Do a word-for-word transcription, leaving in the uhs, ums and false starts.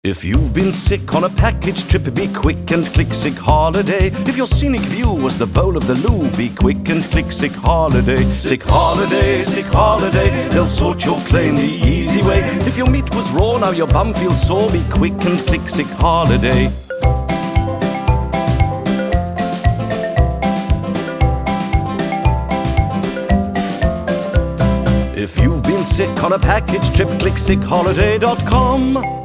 If you've been sick on a package trip, be quick and click sick holiday. If your scenic view was the bowl of the loo, be quick and click sick holiday. Sick holiday, sick holiday, they'll sort your claim the easy way. If your meat was raw, now your bum feels sore, be quick and click sick holiday. If you've been sick on a package trip, click sick holiday dot com.